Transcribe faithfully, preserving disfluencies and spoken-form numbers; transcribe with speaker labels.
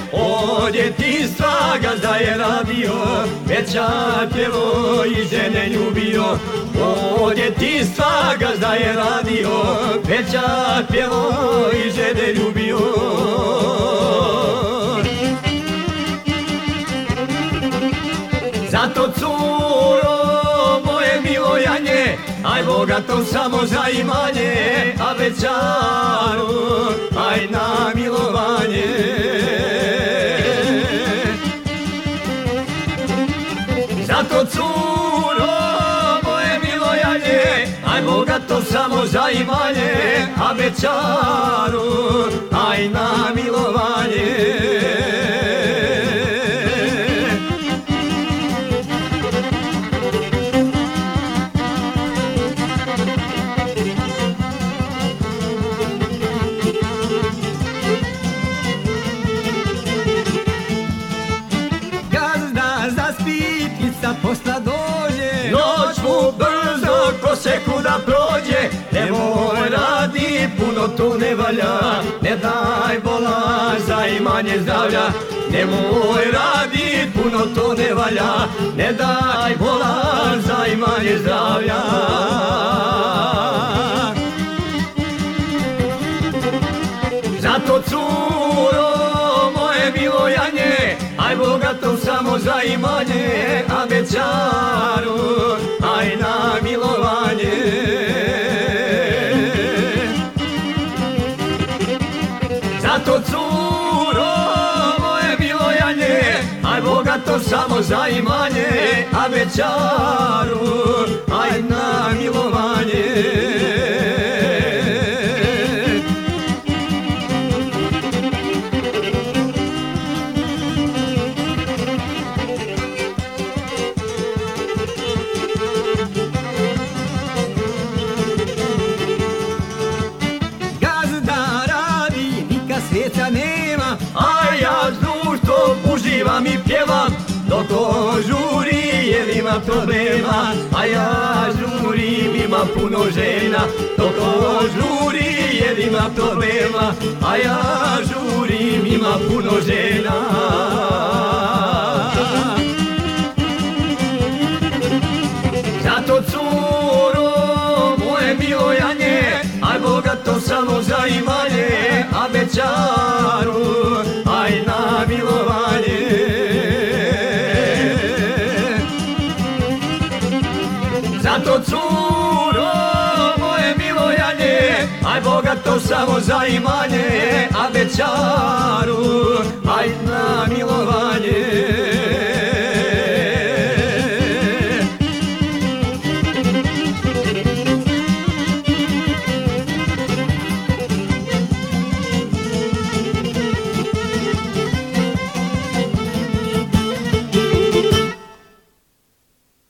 Speaker 1: od djetinjstva gazda je radio, veća pjevo i žene ljubio. Od djetinjstva gazda je radio, veća pjevo i žene ljubio. Zato curo moje milojanje, aj bogato samo za imanje, a večaru aj na milovanje. Zato curo moje milojanje, aj bogato samo za imanje, a večaru aj na milovanje. Posla dođe, noć mu brzo ko sekunda prođe. Nemoj radi, puno to ne valja, ne daj bola za imanje zdravlja. Nemoj radi, puno to ne valja, ne daj bola za imanje zdravlja. Zato curo moje milojanje, aj bogato samo za imanje, a večaru aj na milovanje. Zato curo moje milojanje, aj bogato samo za imanje, a večaru aj na milovanje. Svijeca nema, a ja društvo uživam i pjevam, dok to žuri jer ima problema, a ja žurim, ima puno žena. Dok to žuri jer ima problema, a ja žurim, ima puno žena. Zato curo moje milojanje, aj bogato samo za imanje, a večaru aj na milovanje. Zato curo moje milojanje, aj bogato samo za imanje, a večaru